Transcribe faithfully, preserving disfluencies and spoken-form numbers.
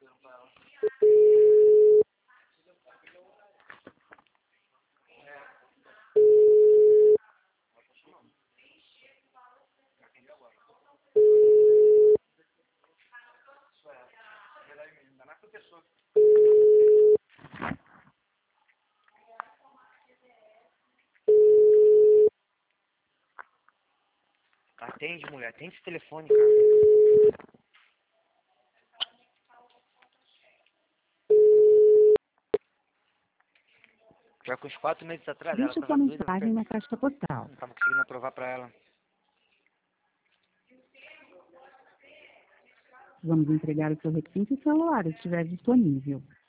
Atende, mulher. Atende esse telefone, cara. Já com uns quatro meses atrás, ela Deixe tava sua doida, mensagem na caixa postal. não tava conseguindo aprovar pra ela. Vamos entregar o seu requinte se o celular estiver disponível.